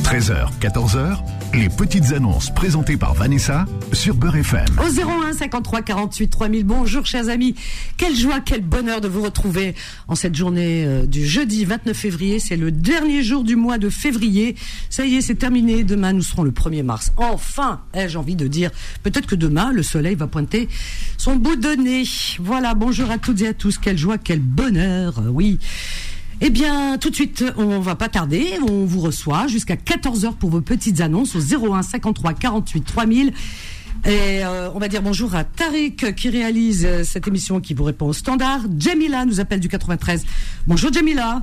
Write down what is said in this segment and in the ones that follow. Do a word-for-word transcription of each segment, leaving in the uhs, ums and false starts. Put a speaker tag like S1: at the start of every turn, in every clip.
S1: treize heures, quatorze heures, les petites annonces présentées par Vanessa sur Beurre F M.
S2: Au zéro un cinquante-trois quarante-huit trois mille. Bonjour chers amis, quelle joie, quel bonheur de vous retrouver en cette journée euh, du jeudi vingt-neuf février. C'est le dernier jour du mois de février. Ça y est, c'est terminé. Demain, nous serons le premier mars. Enfin, ai-je envie de dire, peut-être que demain, le soleil va pointer son bout de nez. Voilà, bonjour à toutes et à tous. Quelle joie, quel bonheur, euh, oui. Eh bien, tout de suite, on va pas tarder, on vous reçoit jusqu'à quatorze heures pour vos petites annonces au zéro un cinquante-trois quarante-huit trois mille. Et euh, on va dire bonjour à Tariq qui réalise euh, cette émission, qui vous répond au standard. Jamila nous appelle du quatre-vingt-treize. Bonjour Jamila.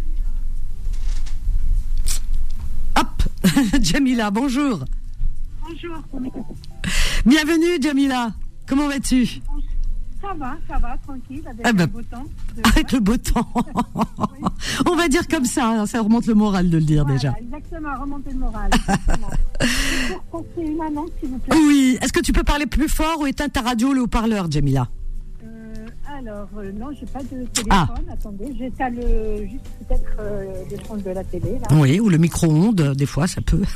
S2: Hop, Jamila, bonjour.
S3: Bonjour.
S2: Bienvenue Jamila, comment vas-tu ?
S3: Ça va, ça va, tranquille, avec
S2: ah ben,
S3: le beau temps.
S2: Avec le beau temps. Oui. On va dire comme ça, ça remonte le moral de le dire,
S3: voilà,
S2: déjà.
S3: Exactement, remonter le moral. C'est pour passer une annonce, s'il vous plaît.
S2: Oui, est-ce que tu peux parler plus fort ou éteindre ta radio, le haut-parleur, Jamila ?
S3: euh, Alors, euh, non, j'ai pas de téléphone,
S2: ah. Attendez,
S3: j'éteins le, juste peut-être euh, le son de la télé. Là.
S2: Oui, ou le micro-ondes, des fois, ça peut.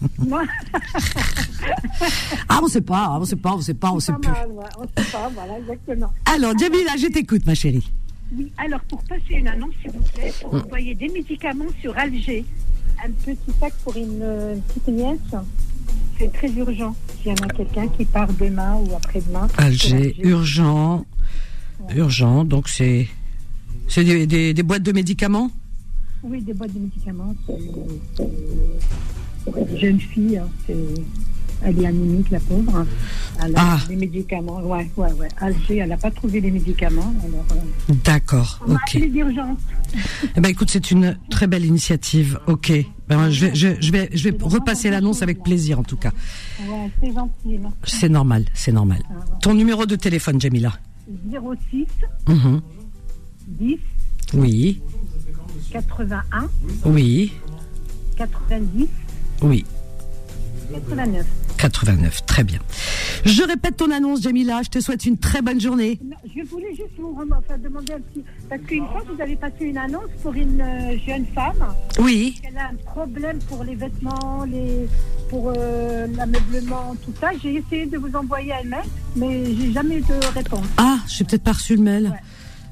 S2: Ah, on sait pas, on sait pas, on sait pas, on sait plus.
S3: Mal, ouais, on sait pas, voilà, exactement.
S2: Alors, Jamila, je t'écoute, ma chérie.
S3: Oui, alors, pour passer une annonce, s'il vous plaît, pour mmh. envoyer des médicaments sur Alger, un petit sac pour une, une petite nièce, c'est très urgent. S'il y en a quelqu'un qui part demain ou après-demain.
S2: Alger, Alger. urgent, ouais. urgent, donc c'est, c'est des, des, des boîtes de médicaments ?
S3: Oui, des boîtes de médicaments, c'est, c'est, c'est une jeune fille, hein, c'est... Elle est anémique, la pauvre. Elle a ah. des médicaments. Ouais, ouais, ouais. Alger, elle n'a pas trouvé les médicaments. Alors, euh,
S2: D'accord,
S3: on
S2: ok.
S3: a appelé d'urgence.
S2: Eh ben, écoute, c'est une très belle initiative. Ok. Ben, je vais, je, je vais, je vais repasser l'annonce avec plaisir, en tout cas.
S3: Ouais, c'est gentil. Merci.
S2: C'est normal, c'est normal. Ah, ouais. Ton numéro de téléphone, Jamila ?
S3: zéro six
S2: mm-hmm.
S3: dix
S2: Oui.
S3: quatre-vingt-un
S2: Oui.
S3: quatre-vingt-dix
S2: Oui.
S3: quatre-vingt-neuf.
S2: quatre-vingt-neuf, très bien. Je répète ton annonce, Jamila. Je te souhaite une très bonne journée.
S3: Non, je voulais juste vous enfin, demander un petit... Parce qu'une fois, vous avez passé une annonce pour une euh, jeune femme.
S2: Oui.
S3: Elle a un problème pour les vêtements, les... pour euh, l'ameublement, tout ça. J'ai essayé de vous envoyer un mail, mais j'ai jamais eu de réponse.
S2: Ah, j'ai peut-être pas reçu le mail. Ouais.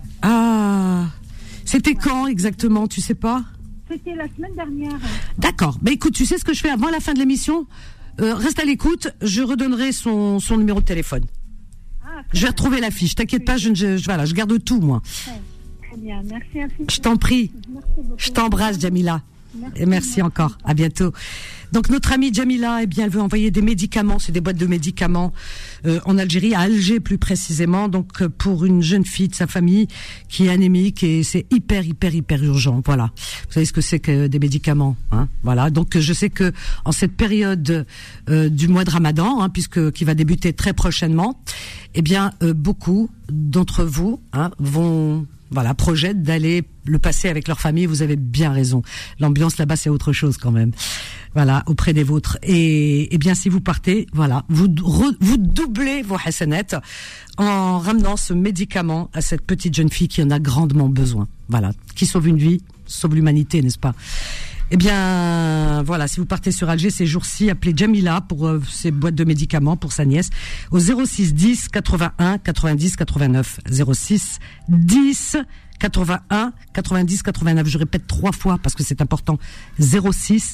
S2: Ah, c'était ouais. Quand exactement, tu sais pas ?
S3: C'était la semaine dernière.
S2: D'accord. Ben écoute, tu sais ce que je fais avant la fin de l'émission ? Euh, reste à l'écoute, je redonnerai son, son numéro de téléphone. Ah, je vais retrouver la fiche, t'inquiète oui. pas, je, je, je, voilà, je garde tout, moi.
S3: Très, très bien, merci infiniment.
S2: Je t'en prie. Je t'embrasse, Jamila. Merci, et merci, merci encore. À bientôt. Donc notre amie Jamila, eh bien, elle veut envoyer des médicaments, c'est des boîtes de médicaments euh, en Algérie, à Alger plus précisément. Donc euh, pour une jeune fille de sa famille qui est anémique et c'est hyper hyper hyper urgent. Voilà. Vous savez ce que c'est que des médicaments, hein ? Voilà. Donc je sais que en cette période euh, du mois de Ramadan, hein, puisque qui va débuter très prochainement, eh bien euh, beaucoup d'entre vous hein, vont Voilà, projettent d'aller le passer avec leur famille. Vous avez bien raison. L'ambiance là-bas, c'est autre chose quand même. Voilà, auprès des vôtres. Et, et bien, si vous partez, voilà, vous re, vous doublez vos hasanettes en ramenant ce médicament à cette petite jeune fille qui en a grandement besoin. Voilà, qui sauve une vie, sauve l'humanité, n'est-ce pas ? Eh bien, voilà, si vous partez sur Alger ces jours-ci, appelez Jamila pour euh, ces boîtes de médicaments pour sa nièce au zéro six dix quatre-vingt-un quatre-vingt-dix quatre-vingt-neuf. zéro six dix quatre-vingt-un quatre-vingt-dix quatre-vingt-neuf. Je répète trois fois parce que c'est important. zéro six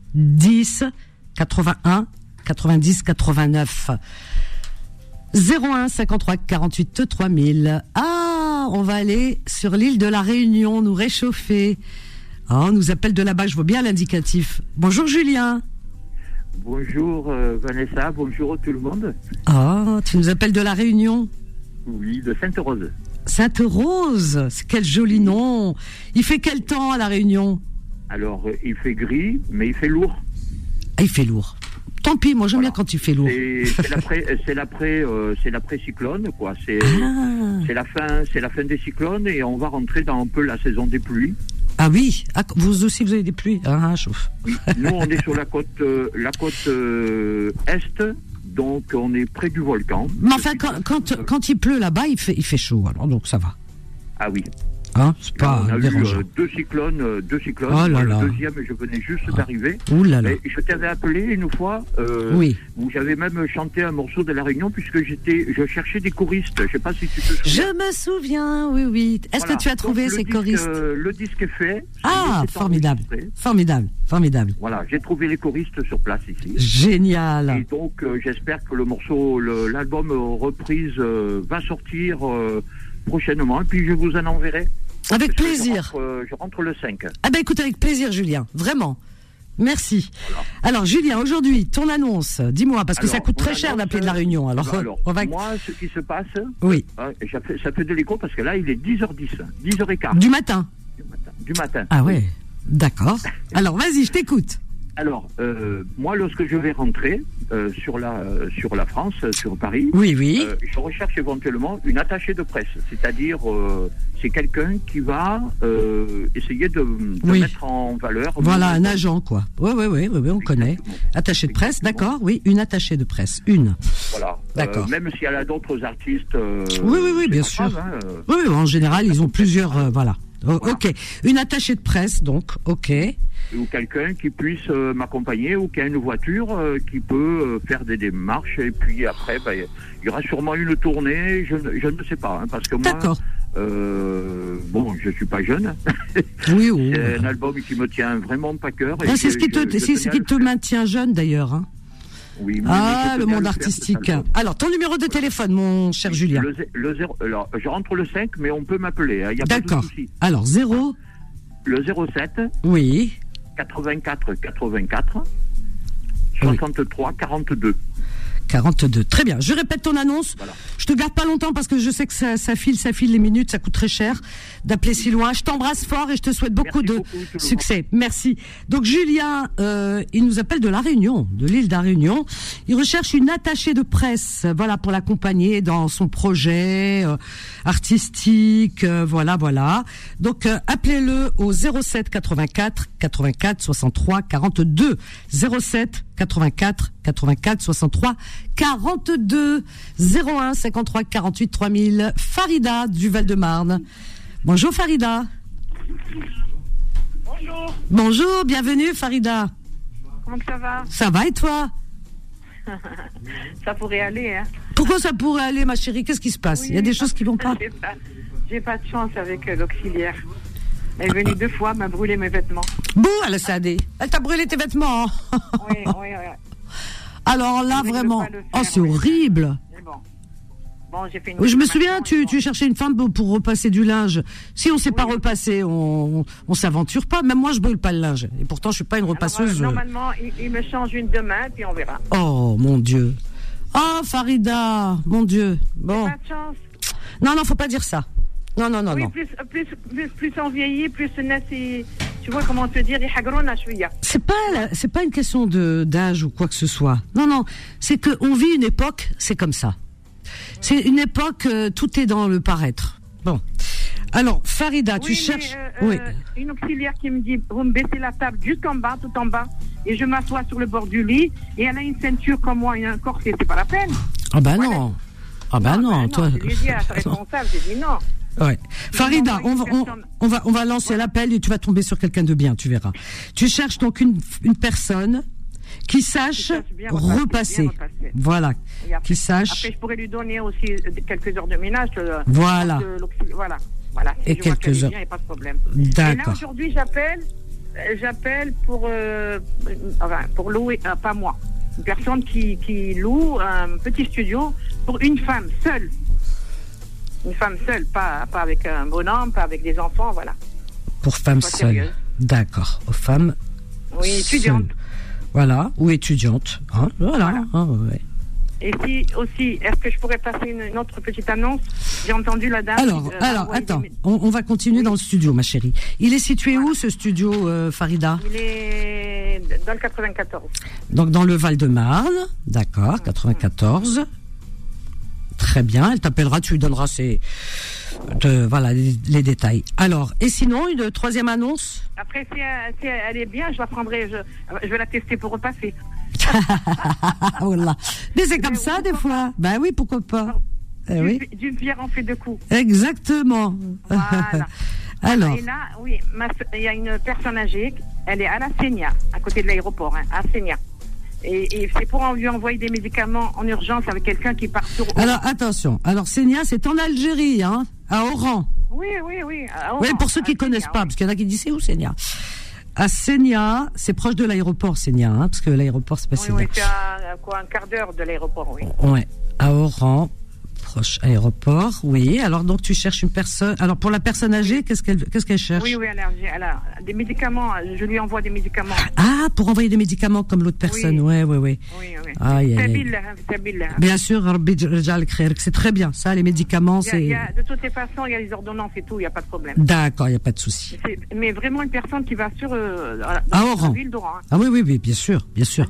S2: dix quatre-vingt-un quatre-vingt-dix quatre-vingt-neuf. zéro un cinquante-trois quarante-huit trois mille. Ah, on va aller sur l'île de la Réunion, nous réchauffer. Ah, on nous appelle de là-bas, je vois bien l'indicatif. Bonjour Julien.
S4: Bonjour euh, Vanessa, bonjour tout le monde.
S2: Ah, tu nous appelles de la Réunion ?
S4: Oui, de Sainte-Rose.
S2: Sainte-Rose, c'est quel joli nom. Il fait quel temps à la Réunion ?
S4: Alors, euh, il fait gris, mais il fait lourd.
S2: Ah, il fait lourd. Tant pis, moi j'aime voilà. bien quand il fait lourd.
S4: C'est, c'est l'après, c'est l'après, euh, c'est l'après cyclone, quoi. C'est,
S2: ah.
S4: c'est la fin, c'est la fin des cyclones et on va rentrer dans un peu la saison des pluies.
S2: Ah oui, ah, vous aussi vous avez des pluies. Ah, chauffe.
S4: Oui, nous on est sur la côte, euh, la côte euh, est, donc on est près du volcan.
S2: Mais enfin, quand, quand, quand il pleut là-bas, il fait, il fait chaud, alors donc ça va.
S4: Ah oui.
S2: Hein, c'est pas
S4: on a
S2: dérangeant.
S4: eu euh, deux cyclones, euh, deux cyclones.
S2: Oh là
S4: le
S2: là.
S4: deuxième, je venais juste
S2: Ah.
S4: d'arriver.
S2: Ouh là là.
S4: Et je t'avais appelé une fois, euh,
S2: Oui.
S4: où j'avais même chanté un morceau de La Réunion, puisque j'étais, je cherchais des choristes. Je sais pas si tu te souviens.
S2: Je me souviens, oui, oui. Est-ce
S4: Voilà.
S2: que tu as trouvé
S4: Donc, le
S2: ces
S4: disque,
S2: choristes
S4: euh, Le disque est fait.
S2: Ah,
S4: c'est
S2: formidable.
S4: enregistré.
S2: Formidable, formidable.
S4: Voilà, j'ai trouvé les choristes sur place ici.
S2: Génial.
S4: Et donc, euh, j'espère que le morceau, le- l'album euh, reprise euh, va sortir euh, prochainement. Et puis, je vous en enverrai.
S2: Avec
S4: Parce que
S2: plaisir.
S4: Je rentre, euh, je rentre le cinq.
S2: Ah ben écoute, avec plaisir, Julien. Vraiment. Merci.
S4: Voilà.
S2: Alors, Julien, aujourd'hui, ton annonce, dis-moi, parce que
S4: Alors,
S2: ça coûte
S4: mon
S2: très cher
S4: annonce,
S2: d'appeler de la Réunion. Alors,
S4: Alors,
S2: on va...
S4: moi, ce qui se passe,
S2: Oui,
S4: hein, ça fait, ça fait de l'écho parce que là, il est dix heures dix, dix heures quinze
S2: du matin.
S4: du matin. Du matin.
S2: Ah ouais, d'accord. Alors, vas-y, je t'écoute.
S4: Alors, euh, moi, lorsque je vais rentrer euh, sur la euh, sur la France, euh, sur Paris,
S2: Oui, oui.
S4: euh, je recherche éventuellement une attachée de presse, c'est-à-dire euh, c'est quelqu'un qui va euh, essayer de, de
S2: Oui.
S4: mettre en valeur.
S2: Voilà, un
S4: mon-
S2: agent, quoi. Oui, oui, oui, oui, oui, on connaît.
S4: Exactement.
S2: Attaché de presse,
S4: Exactement.
S2: d'accord, oui, une attachée de presse, une.
S4: Voilà.
S2: D'accord.
S4: Euh, même si elle a d'autres artistes. euh,
S2: Oui, oui, oui,
S4: c'est
S2: bien
S4: pas
S2: sûr.
S4: grave, hein, euh,
S2: Oui, oui, en général, ils ont plusieurs, euh, voilà. Oh,
S4: Voilà.
S2: Ok, une attachée de presse, donc, ok.
S4: ou quelqu'un qui puisse euh, m'accompagner ou qui a une voiture euh, qui peut euh, faire des démarches et puis après ben, il y aura sûrement une tournée, je, ne- je ne sais pas hein, parce que moi
S2: D'accord.
S4: euh, bon je suis pas jeune.
S2: Oui, oui.
S4: C'est un album qui me tient vraiment pas cœur. et
S2: Ah, c'est
S4: je-
S2: ce qui te,
S4: je- je
S2: c'est ce
S4: tenais à
S2: qui
S4: le
S2: te
S4: faire.
S2: maintient jeune, d'ailleurs. Hein.
S4: Oui, oui, mais
S2: Ah,
S4: je
S2: le
S4: tenais à
S2: monde
S4: faire, cet
S2: artistique.
S4: album.
S2: Alors, ton numéro de téléphone, mon cher Julien.
S4: Le, zé- le zéro, alors, je rentre le cinq, mais on peut m'appeler, hein, il n'y a pas de
S2: D'accord.
S4: souci.
S2: Alors, zéro,
S4: Le zéro sept
S2: oui,
S4: quatre-vingt-quatre quatre-vingt-quatre soixante-trois quarante-deux.
S2: quarante-deux. Très bien. Je répète ton annonce.
S4: Voilà.
S2: Je te garde pas longtemps parce que je sais que ça, ça file, ça file les minutes, ça coûte très cher d'appeler si loin. Je t'embrasse fort et je te souhaite beaucoup
S4: Merci
S2: de
S4: beaucoup, tout le monde.
S2: succès. Merci. Donc Julien, euh, il nous appelle de La Réunion, de l'île de la Réunion. Il recherche une attachée de presse, voilà, pour l'accompagner dans son projet euh, artistique, euh, voilà, voilà. Donc euh, appelez-le au zéro sept quatre-vingt-quatre quatre-vingt-quatre soixante-trois quarante-deux zéro sept quatre-vingt-quatre quatre-vingt-quatre soixante-trois quarante-deux zéro un cinquante-trois quarante-huit trois mille. Farida du Val-de-Marne. Bonjour Farida.
S3: Bonjour,
S2: Bonjour, bienvenue Farida.
S3: comment ça va?
S2: Ça va et toi?
S3: Ça pourrait aller, hein?
S2: Pourquoi ça pourrait aller ma chérie? Qu'est-ce qui se passe? Il y a des choses qui vont pas.
S3: J'ai pas, j'ai pas de chance avec euh, l'auxiliaire. Elle est venue deux fois, m'a brûlé mes vêtements.
S2: Bouh, elle a sadé. Elle t'a brûlé tes vêtements. hein.
S3: Oui, oui, oui.
S2: Alors là,
S3: Je ne veux
S2: vraiment.
S3: pas le faire,
S2: Oh, c'est
S3: oui.
S2: horrible.
S3: Mais bon. Bon, j'ai fait une
S2: Oui, je me
S3: formation,
S2: souviens, tu,
S3: et
S2: tu
S3: bon.
S2: cherchais une femme pour, pour repasser du linge. Si on sait pas
S3: Oui.
S2: repasser, on, on, on s'aventure pas. Même moi, je brûle pas le linge. Et pourtant, je suis pas une
S3: Alors,
S2: repasseuse.
S3: euh, normalement, il, il me change une demain, puis on verra.
S2: Oh, mon Dieu. Oh, Farida, mon Dieu. Bon.
S3: Pas de chance.
S2: Non, non, faut pas dire ça. Non, non, non,
S3: Oui,
S2: non.
S3: plus, plus, plus, plus on vieillit, plus الناس y- tu vois comment te dire, يحقرونا شوية.
S2: C'est pas, la- c'est pas une question de d'âge ou quoi que ce soit. Non, non. C'est que on vit une époque, c'est comme ça. C'est une époque, euh, tout est dans le paraître. Bon. Alors, Farida, tu
S3: Oui,
S2: cherches.
S3: mais, euh,
S2: oui.
S3: euh, une auxiliaire qui me dit, vous me baissez la table jusqu'en bas, tout en bas, et je m'assois sur le bord du lit, et elle a une ceinture comme moi et un corset, c'est pas la peine.
S2: Ah bah
S3: voilà.
S2: non. Ah bah non,
S3: ben
S2: toi.
S3: Je lui ai dit à sa responsable, j'ai dit non.
S2: Ouais. Farida, on va, on,
S3: personne.
S2: on va, on va lancer l'appel et tu vas tomber sur quelqu'un de bien, tu verras. Tu cherches donc une, une personne qui sache
S3: sache bien repasser,
S2: repasser.
S3: bien repasser.
S2: Voilà.
S3: Et après,
S2: Qui sache.
S3: après, je pourrais lui donner aussi euh, quelques heures de ménage. euh,
S2: Voilà.
S3: de l'auxili- Voilà. Voilà. Si
S2: Et
S3: je vois
S2: quelques
S3: qu'elle est
S2: heures.
S3: bien, il n'y a pas de problème. Et là,
S2: D'accord.
S3: aujourd'hui, j'appelle, euh, j'appelle pour, euh, euh, enfin, pour louer, euh, pas moi, une personne qui, qui loue un petit studio pour une femme seule. Une femme seule, pas, pas avec un bonhomme, pas avec des enfants, voilà.
S2: Pour femmes
S3: Sois
S2: seules.
S3: sérieuse.
S2: D'accord. Aux femmes.
S3: Oui, étudiante.
S2: seules. Voilà. Ou étudiante. Hein, voilà.
S3: Voilà.
S2: Hein, ouais.
S3: Et si aussi, est-ce que je pourrais passer une, une autre petite annonce? J'ai entendu la dame.
S2: Alors,
S3: qui, euh,
S2: alors,
S3: envoyer
S2: attends.
S3: des-
S2: On, on va continuer dans le studio, ma chérie. Il est situé où, ce studio, euh, Farida?
S3: Il est dans le quatre-vingt-quatorze.
S2: Donc, dans le Val-de-Marne. D'accord. quatre-vingt-quatorze. Très bien. Elle t'appellera, tu lui donneras ses, de, voilà, les, les détails. Alors, et sinon, une troisième annonce?
S3: Après, si elle, si elle est bien, je la prendrai, je, je vais la tester pour repasser.
S2: Voilà. Mais c'est comme
S3: Mais
S2: ça,
S3: oui,
S2: des
S3: pourquoi
S2: fois. Ben oui, pourquoi pas. Eh oui.
S3: D'une- D'une pierre, on fait deux coups.
S2: Exactement.
S3: Voilà.
S2: Alors.
S3: Et là, oui, ma, il y a une personne âgée, elle est à la Sénia, à côté de l'aéroport, hein, à Sénia. Et, et c'est pour lui envoyer des médicaments en urgence avec quelqu'un qui part sur...
S2: Alors, attention. Alors, Sénia, c'est en Algérie, hein, à Oran.
S3: Oui, oui, oui.
S2: Oui, pour ceux qui ne connaissent pas, oui. Parce qu'il y en a qui disent, c'est où Sénia? À Sénia, c'est proche de l'aéroport, Sénia, hein, parce que l'aéroport, c'est pas
S3: oui,
S2: Sénia.
S3: Oui, c'est à quoi, un quart d'heure de l'aéroport, oui.
S2: Ouais, à Oran. Proche aéroport, oui. Alors donc tu cherches une personne. Alors pour la personne âgée, qu'est-ce qu'elle qu'est-ce qu'elle cherche?
S3: Oui, oui, elle a, elle a des médicaments. Je lui envoie des médicaments.
S2: Ah, pour envoyer des médicaments comme l'autre personne. Oui, ouais, ouais, ouais.
S3: Oui, oui.
S2: Aïe, aïe, aïe. Bien sûr, c'est très bien. Ça, les médicaments, c'est.
S3: Il y a, de toutes les façons, il y a les ordonnances et tout. Il n'y a pas de problème.
S2: D'accord, il n'y a pas de souci.
S3: Mais vraiment une personne qui va sur euh,
S2: à
S3: la
S2: Oran.
S3: ville d'Oran.
S2: Ah oui, oui, oui, bien sûr, bien sûr.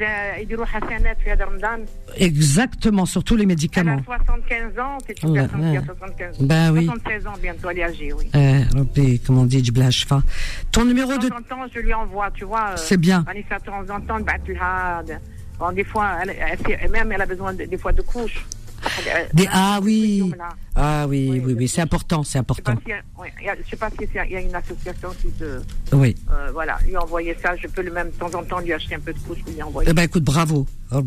S2: Exactement, surtout les médicaments.
S3: Elle a soixante-quinze ans, c'est une personne qui a soixante-quinze ans.
S2: Ben oui.
S3: soixante-seize ans bientôt, elle est âgée, oui.
S2: Euh, comment on dit, Jblashfa. Ton numéro de...
S3: De temps en temps, je lui envoie, tu vois.
S2: C'est bien.
S3: Vanessa, de temps en temps, bon, des fois, elle, elle, même elle a besoin de, des fois de couches.
S2: Des, ah oui, ah oui, oui, oui, oui, c'est important, c'est important.
S3: Je ne sais pas s'il si y, y a une association qui te,
S2: oui,
S3: euh, voilà, lui envoyer ça. Je peux le même de temps en temps lui acheter un peu de couches pour lui envoyer.
S2: Eh ben écoute, bravo.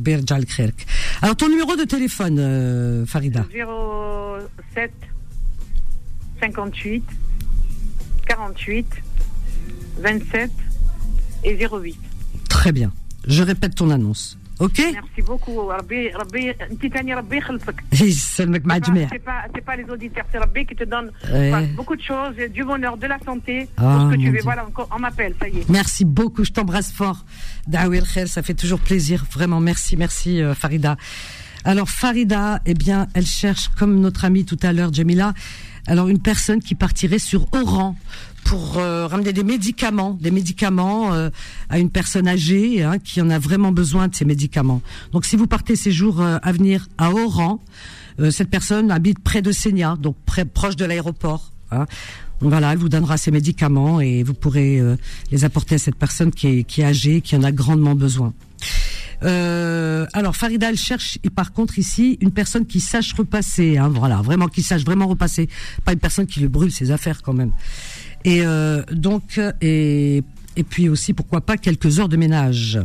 S2: Alors ton numéro de téléphone, euh, Farida.
S3: zéro sept cinquante-huit quarante-huit vingt-sept et zéro huit.
S2: Très bien. Je répète ton annonce. Ok.
S3: Merci beaucoup. Rabbi, Rabbi, Titani Rabbi Khalfak.
S2: C'est
S3: pas, c'est pas les auditeurs, c'est Rabbi qui te donne ouais. beaucoup de choses, du bonheur, de la santé,
S2: ah,
S3: tout ce que tu veux.
S2: Dieu.
S3: Voilà, encore, on m'appelle, ça y est.
S2: Merci beaucoup, je t'embrasse fort. Daoui el Khair, ça fait toujours plaisir, vraiment. Merci, merci euh, Farida. Alors Farida, eh bien, elle cherche, comme notre amie tout à l'heure, Jamila, alors une personne qui partirait sur Oran pour euh, ramener des médicaments, des médicaments euh, à une personne âgée hein, qui en a vraiment besoin de ces médicaments. Donc si vous partez ces jours euh, à venir à Oran, euh, cette personne habite près de Sénia, donc près, proche de l'aéroport. Hein. Donc voilà, elle vous donnera ces médicaments et vous pourrez euh, les apporter à cette personne qui est, qui est âgée, qui en a grandement besoin. Euh, alors Farida, elle cherche, et par contre ici, une personne qui sache repasser, hein, voilà, vraiment qui sache vraiment repasser, pas une personne qui lui brûle ses affaires quand même. Et euh, donc, et, et puis aussi, pourquoi pas, quelques heures de ménage.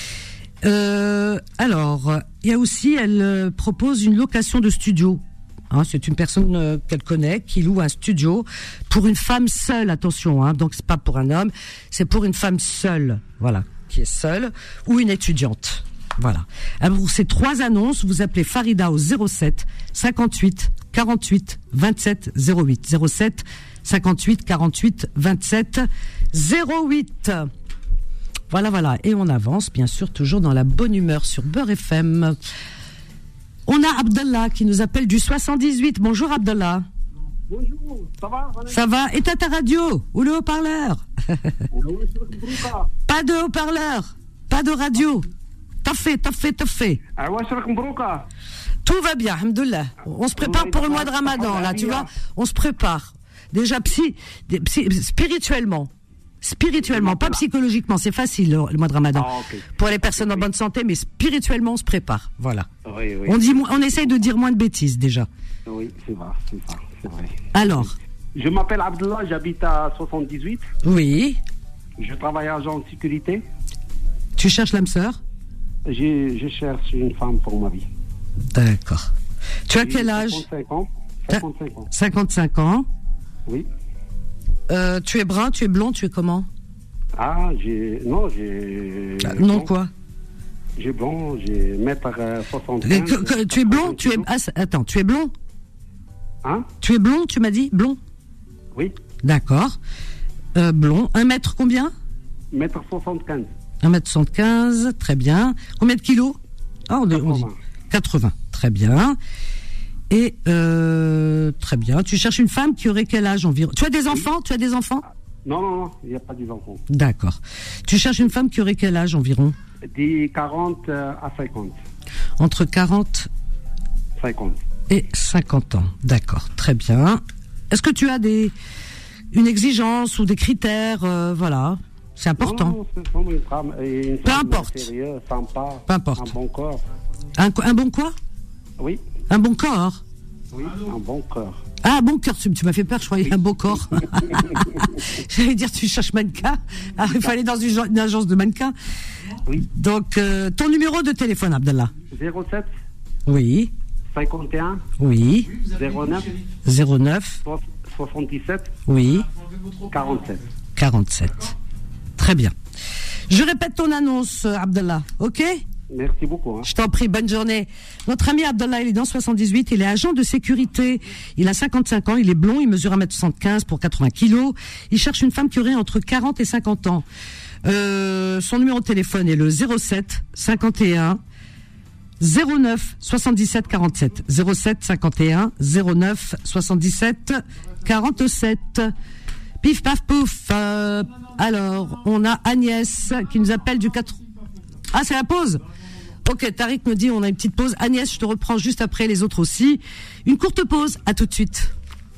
S2: Euh, alors, il y a aussi, elle euh, propose une location de studio. Hein, c'est une personne euh, qu'elle connaît qui loue un studio pour une femme seule, attention, hein, donc c'est pas pour un homme, c'est pour une femme seule, voilà, qui est seule, ou une étudiante. Voilà. Alors, pour ces trois annonces, vous appelez Farida au zéro sept cinquante-huit quarante-huit vingt-sept zéro huit. zéro sept cinquante-huit quarante-huit vingt-sept zéro huit. Voilà, voilà. Et on avance, bien sûr, toujours dans la bonne humeur sur Beurre F M. On a Abdallah qui nous appelle du soixante-dix-huit. Bonjour Abdallah.
S5: Bonjour, ça va?
S2: Ça va? Éteins ta radio ou le haut-parleur? Pas de haut-parleur, pas de radio. T'as fait, t'as fait, t'as fait. Tout va bien, alhamdoulilah. On se prépare pour le mois de Ramadan, là, tu vois. On se prépare. Déjà, psy, psy, spirituellement. Spirituellement, pas psychologiquement. C'est facile, le, le mois de Ramadan. Ah, okay. Pour les personnes en bonne santé, mais spirituellement, on se prépare. Voilà.
S5: Oui, oui.
S2: On dit, on essaye de dire moins de bêtises, déjà.
S5: Oui, c'est vrai, c'est vrai, c'est vrai.
S2: Alors.
S5: Je m'appelle Abdallah, j'habite à soixante-dix-huit.
S2: Oui.
S5: Je travaille agent de sécurité.
S2: Tu cherches l'âme sœur?
S5: Je, je cherche une femme pour ma vie.
S2: D'accord. Tu as quel âge?
S5: cinquante-cinq ans. cinquante-cinq ans.
S2: cinquante-cinq ans.
S5: Oui.
S2: Euh, tu es brun, tu es blond, tu es comment?
S5: Ah, j'ai... Non, j'ai...
S2: Ah, non, quoi?
S5: J'ai blond, j'ai mètre soixante-quinze.
S2: Que, que, tu es blond, tu es... Ah, attends, tu es blond?
S5: Hein?
S2: Tu es blond, tu m'as dit? Blond?
S5: Oui.
S2: D'accord. Euh, blond. Un mètre combien?
S5: Mètre soixante-quinze.
S2: Un mètre soixante-quinze, très bien. Combien de kilos? Ah, on, on dit quatre-vingts, très bien. Et euh, très bien. Tu cherches une femme qui aurait quel âge environ? Tu as des enfants? Tu as des enfants?
S5: Non, non, non, il n'y a pas des enfants.
S2: D'accord. Tu cherches une femme qui aurait quel âge environ?
S5: Des quarante à cinquante.
S2: Entre quarante
S5: cinquante.
S2: Et cinquante ans. D'accord, très bien. Est-ce que tu as des une exigence ou des critères, euh, voilà? C'est important.
S5: Non, non, c'est vraiment une femme, une
S2: Peu
S5: femme
S2: importe.
S5: Sérieuse, sympa.
S2: Peu importe.
S5: Un bon corps.
S2: Un, un bon quoi?
S5: Oui.
S2: Un bon corps.
S5: Oui, un bon cœur.
S2: Ah, bon cœur, tu, tu m'as fait peur, je croyais un beau corps. J'allais dire, tu cherches mannequin. Ah, il fallait dans une, une agence de mannequins.
S5: Oui.
S2: Donc, euh, ton numéro de téléphone, Abdallah.
S5: zéro sept
S2: Oui.
S5: cinquante et un
S2: Oui.
S5: zéro neuf
S2: zéro neuf
S5: soixante-dix-sept
S2: Oui.
S5: quarante-sept
S2: quarante-sept. Très bien. Je répète ton annonce, Abdallah, ok ?
S5: Merci beaucoup. Hein.
S2: Je t'en prie, bonne journée. Notre ami Abdallah, il est dans soixante-dix-huit, il est agent de sécurité. Il a cinquante-cinq ans, il est blond, il mesure un mètre soixante-quinze pour quatre-vingts kilos. Il cherche une femme qui aurait entre quarante et cinquante ans. Euh, son numéro de téléphone est le zéro sept cinquante et un zéro neuf soixante-dix-sept quarante-sept. zéro sept cinquante et un zéro neuf soixante-dix-sept quarante-sept. Pif paf pouf. Euh, alors, on a Agnès qui nous appelle du quatre. Ah, c'est la pause. Ok, Tariq me dit on a une petite pause. Agnès, je te reprends juste après, les autres aussi. Une courte pause, à tout de suite.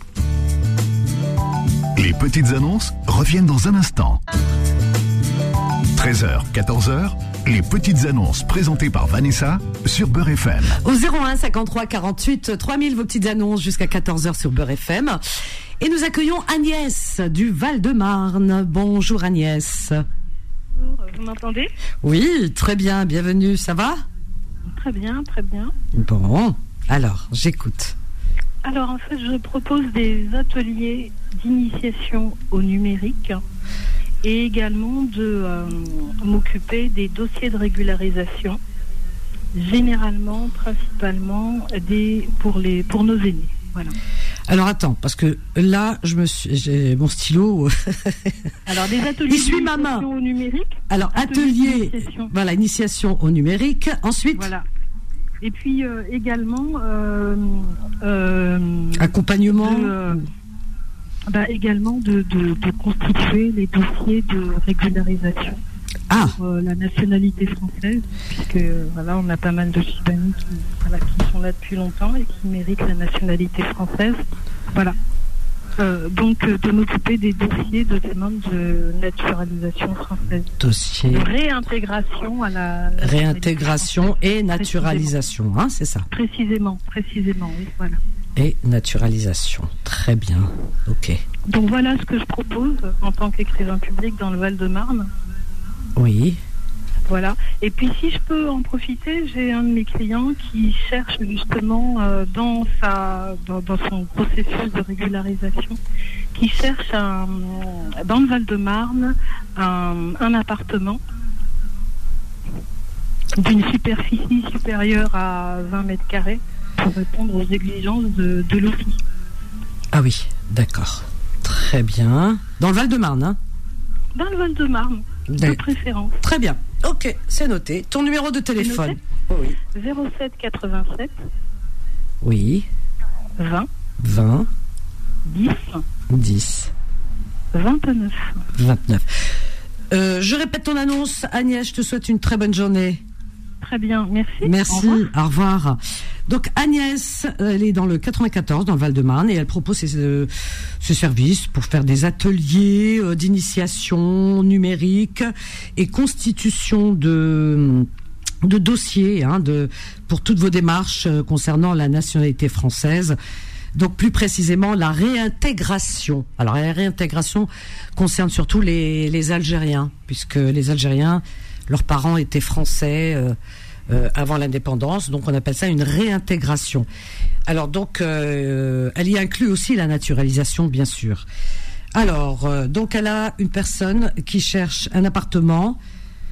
S1: Les petites annonces reviennent dans un instant. treize heures, quatorze heures, les petites annonces présentées par Vanessa sur Beurre F M.
S2: Au zéro un cinquante-trois quarante-huit trois mille, vos petites annonces jusqu'à quatorze heures sur Beurre F M. Et nous accueillons Agnès du Val-de-Marne. Bonjour Agnès.
S6: Vous m'entendez ?
S2: Oui, très bien, bienvenue, ça va ?
S6: Très bien, très bien.
S2: Bon, alors, j'écoute.
S6: Alors en fait, je propose des ateliers d'initiation au numérique et également de euh, m'occuper des dossiers de régularisation, généralement, principalement des, pour, les, pour nos aînés. Voilà.
S2: Alors attends, parce que là, je me suis, j'ai mon stylo.
S6: Alors des ateliers
S2: Il suit ma main.
S6: au numérique.
S2: Alors atelier,
S6: initiation.
S2: voilà, initiation au numérique. Ensuite,
S6: voilà. Et puis euh, également euh, euh,
S2: accompagnement.
S6: De, euh, bah, également de, de, de constituer les dossiers de régularisation.
S2: Ah.
S6: Pour euh, la nationalité française, puisque euh, voilà, on a pas mal de Libanais qui, voilà, qui sont là depuis longtemps et qui méritent la nationalité française. Voilà. Euh, donc euh, de m'occuper des dossiers de demande de naturalisation française.
S2: Dossier.
S6: De réintégration à la.
S2: Réintégration et naturalisation, hein, c'est ça.
S6: Précisément, précisément, oui, voilà.
S2: Et naturalisation. Très bien. Ok.
S6: Donc voilà ce que je propose en tant qu'écrivain public dans le Val-de-Marne.
S2: Oui.
S6: Voilà. Et puis si je peux en profiter, j'ai un de mes clients qui cherche justement euh, dans sa dans, dans son processus de régularisation, qui cherche un, dans le Val-de-Marne un, un appartement d'une superficie supérieure à vingt mètres carrés pour répondre aux exigences de, de l'O F I.
S2: Ah oui, d'accord. Très bien. Dans le Val-de-Marne, hein ?
S6: Dans le Val-de-Marne, de préférence.
S2: Très bien. Ok, c'est noté. Ton numéro de téléphone ?
S6: Oh oui. zéro sept quatre-vingt-sept
S2: Oui.
S6: vingt
S2: vingt
S6: dix
S2: dix
S6: vingt-neuf
S2: vingt-neuf. Euh, je répète ton annonce. Agnès, je te souhaite une très bonne journée.
S6: Très bien, merci.
S2: Merci, au revoir. Au revoir. Donc Agnès, elle est dans le quatre-vingt-quatorze, dans le Val-de-Marne, et elle propose ses, euh, ce service pour faire des ateliers euh, d'initiation numérique et constitution de de dossiers, hein, de pour toutes vos démarches euh, concernant la nationalité française. Donc plus précisément la réintégration. Alors la réintégration concerne surtout les les Algériens, puisque les Algériens, leurs parents étaient français euh, euh, avant l'indépendance, donc on appelle ça une réintégration. Alors donc, euh, elle y inclut aussi la naturalisation, bien sûr. Alors, euh, donc elle a une personne qui cherche un appartement,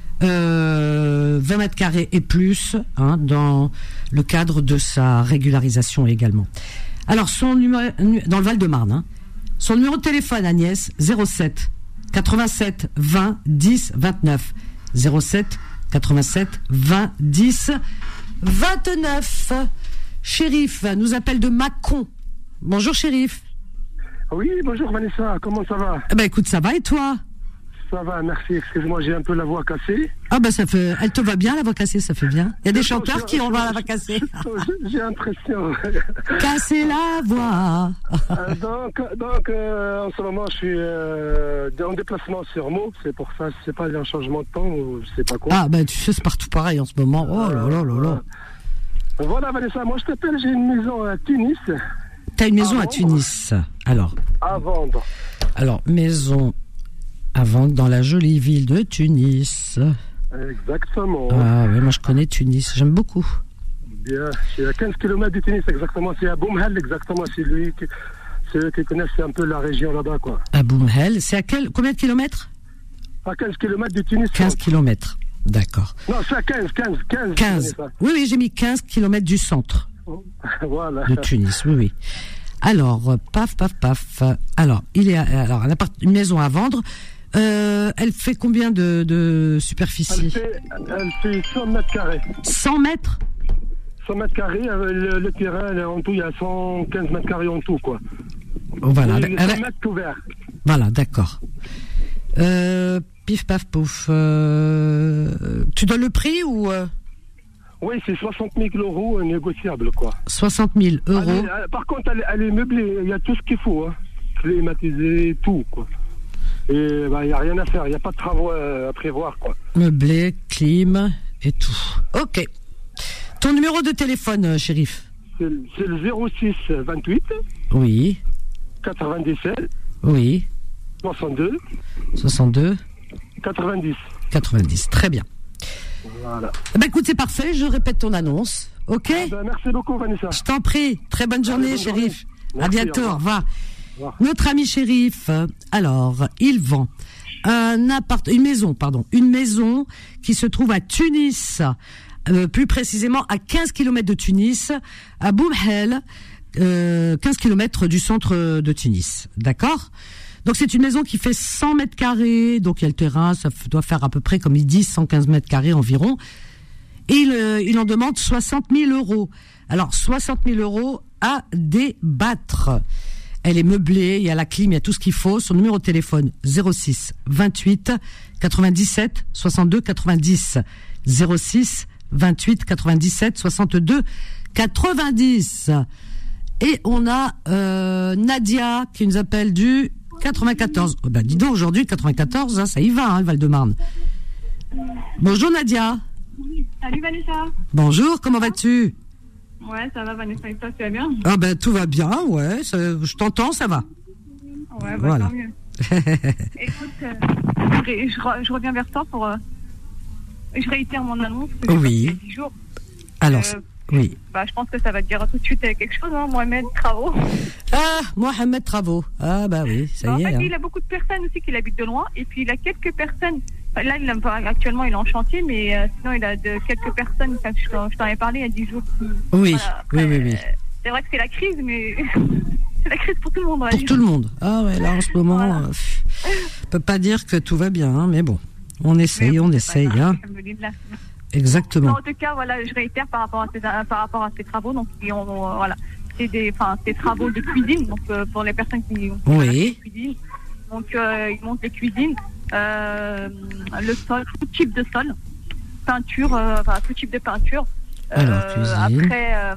S2: euh, vingt mètres carrés et plus, hein, dans le cadre de sa régularisation également. Alors, son numéro, dans le Val-de-Marne, hein, son numéro de téléphone, Agnès, zéro sept quatre-vingt-sept vingt dix vingt-neuf. zéro sept quatre-vingt-sept vingt dix vingt-neuf. Chérif nous appelle de Mâcon. Bonjour Chérif.
S7: Oui, bonjour Vanessa, comment ça va?
S2: Eh ben écoute, ça va et toi?
S7: Ça va, merci. Excuse-moi, j'ai un peu la voix cassée.
S2: Ah ben ça fait, elle te va bien la voix cassée, ça fait bien. Il y a des chanteurs qui ont la voix cassée.
S7: J'ai l'impression.
S2: Casser la voix.
S7: euh, donc, donc euh, en ce moment, je suis euh, en déplacement sur Meaux. C'est pour ça, je sais pas, il y a un changement de temps ou je sais pas quoi.
S2: Ah ben tu sais, c'est partout pareil en ce moment. Oh là là là là.
S7: Voilà, Vanessa, moi je t'appelle, j'ai une maison à Tunis.
S2: T'as une maison à, à Tunis. Alors.
S7: À vendre.
S2: Alors, maison à vendre dans la jolie ville de Tunis.
S7: Exactement.
S2: Ah oui, moi je connais Tunis, j'aime beaucoup.
S7: Bien, c'est à quinze kilomètres de Tunis, exactement. C'est à Boumhel, exactement. C'est lui qui, c'est eux qui connaissent un peu la région là-bas, quoi.
S2: À Boumhel, c'est à quel, combien de kilomètres?
S7: À quinze kilomètres de Tunis.
S2: quinze kilomètres, d'accord.
S7: Non, c'est à quinze, quinze, quinze.
S2: quinze. Oui, oui, j'ai mis quinze kilomètres du centre.
S7: Voilà.
S2: De Tunis, oui, oui. Alors, paf, paf, paf. Alors, il est, à, alors, un appart, une maison à vendre. Euh, elle fait combien de, de superficie?
S7: Elle fait, elle fait cent mètres carrés.
S2: cent mètres?
S7: cent mètres carrés, le, le terrain, en tout, il y a cent quinze mètres carrés en tout, quoi.
S2: Voilà.
S7: Et cent mètres couverts.
S2: Voilà, d'accord. Euh, pif, paf, pouf. Euh, tu donnes le prix ou euh...
S7: Oui, c'est soixante mille euros négociable, quoi.
S2: soixante mille euros.
S7: Elle est, par contre, elle, elle est meublée, il y a tout ce qu'il faut, hein. Climatisé, tout, quoi. Et il bah, n'y a rien à faire, il n'y a pas de travaux à, à prévoir, quoi.
S2: Meublé, clim et tout. Ok. Ton numéro de téléphone, shérif?
S7: C'est, c'est le zéro six vingt-huit.
S2: Oui.
S7: quatre-vingt-dix-sept.
S2: Oui.
S7: soixante-deux.
S2: soixante-deux.
S7: quatre-vingt-dix.
S2: quatre-vingt-dix, très bien.
S7: Voilà.
S2: Bah écoute, c'est parfait, je répète ton annonce. Ok?
S7: Ah ben, merci beaucoup, Vanessa.
S2: Je t'en prie. Très bonne journée, Allez, bonne shérif. Journée. À bientôt, au revoir. Au revoir. Notre ami shérif, alors, il vend un appart- une maison, pardon, une maison qui se trouve à Tunis, euh, plus précisément à quinze kilomètres de Tunis, à Boumhel, euh, quinze kilomètres du centre de Tunis. D'accord? Donc c'est une maison qui fait cent mètres carrés, donc il y a le terrain, ça doit faire à peu près, comme ils disent, cent quinze mètres carrés environ. Et il, euh, il en demande soixante mille euros. Alors soixante mille euros à débattre. Elle est meublée, il y a la clim, il y a tout ce qu'il faut. Son numéro de téléphone zéro six vingt-huit quatre-vingt-dix-sept soixante-deux quatre-vingt-dix. zéro six vingt-huit quatre-vingt-dix-sept soixante-deux quatre-vingt-dix. Et on a euh, Nadia qui nous appelle du quatre-vingt-quatorze. Oh ben dis donc, aujourd'hui, quatre-vingt-quatorze, hein, ça y va, hein, le Val-de-Marne. Bonjour Nadia.
S8: Salut Vanessa.
S2: Bonjour, comment vas-tu?
S8: Ouais, ça va Vanessa, et toi, tu vas bien?
S2: Ah ben tout va bien, ouais, ça, je t'entends, ça va.
S8: Ouais, bah
S2: voilà.
S8: Tant mieux. Écoute, euh, je, je, je reviens vers toi pour... Euh, je réitère mon annonce. Que
S2: oui.
S8: Il y a dix jours.
S2: Alors,
S8: euh,
S2: oui.
S8: Bah, je pense que ça va te dire tout de suite quelque chose, hein, Mohamed Travaux.
S2: Ah, Mohamed Travaux. Ah, bah oui, ça
S8: bah,
S2: y
S8: en
S2: est.
S8: fait,
S2: hein.
S8: il a beaucoup de personnes aussi qui l'habitent de loin. Et puis, il a quelques personnes. Là, il a, actuellement, il est en chantier, mais euh, sinon, il a de, quelques personnes. Enfin, je, t'en, je t'en ai parlé il y a dix jours. Qui,
S2: oui,
S8: voilà, après,
S2: oui, oui, oui.
S8: Euh, c'est vrai que c'est la crise, mais c'est la crise pour tout le monde.
S2: Pour tout le monde. Ah, ouais, là, en ce moment, voilà. euh, on peut pas dire que tout va bien, hein, mais bon, on essaye, mais on essaye. Hein. Exactement.
S8: En tout cas, voilà, je réitère par rapport à ces, par rapport à ces travaux. Donc, ils ont, euh, voilà, c'est des, enfin, ces travaux de cuisine. Donc, euh, pour les personnes qui ont
S2: oui.
S8: cuisine. Donc, euh, ils montent les cuisines, euh, le sol, tout type de sol, peinture, euh, enfin, tout type de peinture.
S2: Alors,
S8: euh, après, euh,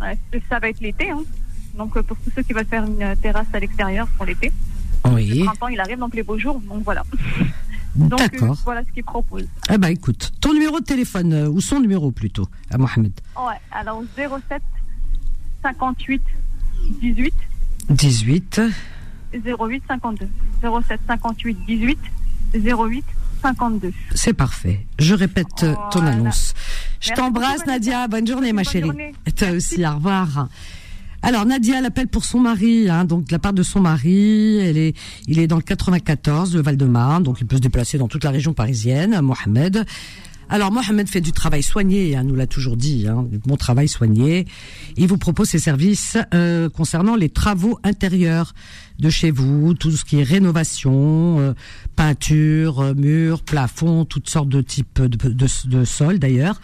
S8: ça va être l'été. Hein. Donc, euh, pour tous ceux qui veulent faire une terrasse à l'extérieur pour l'été.
S2: Oui.
S8: Le printemps, il arrive, donc les beaux jours. Donc, voilà. Donc,
S2: d'accord.
S8: Euh, voilà ce qu'il propose.
S2: Eh ben, écoute, ton numéro de téléphone, euh, ou son numéro plutôt, à Mohamed.
S8: Ouais, alors zéro sept cinquante-huit dix-huit
S2: dix-huit
S8: zéro huit cinquante-deux. zéro sept cinquante-huit dix-huit zéro huit cinquante-deux.
S2: C'est parfait. Je répète voilà. ton annonce. Je
S8: Merci
S2: t'embrasse,
S8: beaucoup,
S2: Nadia. Bonne journée, ma
S8: bonne
S2: chérie.
S8: Journée.
S2: Et toi aussi, au revoir. Alors Nadia, elle appelle pour son mari, hein, donc de la part de son mari, elle est, il est dans le quatre-vingt-quatorze, le Val-de-Marne, donc il peut se déplacer dans toute la région parisienne, Mohamed. Alors Mohamed fait du travail soigné, hein, nous l'a toujours dit, hein, du bon travail soigné. Il vous propose ses services euh, concernant les travaux intérieurs de chez vous, tout ce qui est rénovation, euh, peinture, euh, murs, plafond, toutes sortes de types de, de, de, de sol d'ailleurs,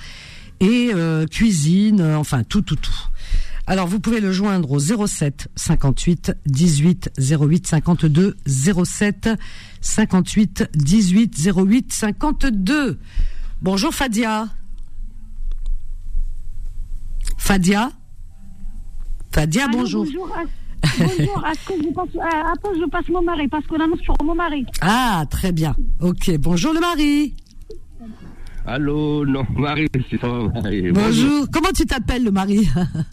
S2: et euh, cuisine, euh, enfin tout, tout, tout. Alors, vous pouvez le joindre au zéro sept cinquante-huit dix-huit zéro huit cinquante-deux, zéro sept cinquante-huit dix-huit zéro huit cinquante-deux. Bonjour Fadia. Fadia Fadia,
S9: Allô,
S2: bonjour.
S9: Bonjour, à, bonjour. Est-ce que je passe, euh, après je passe mon mari, parce qu'on annonce sur mon mari.
S2: Ah, très bien. Ok, bonjour le mari.
S10: Allô, non, Marie, c'est ça, Marie.
S2: Bonjour. Bonjour. Comment tu t'appelles, le mari?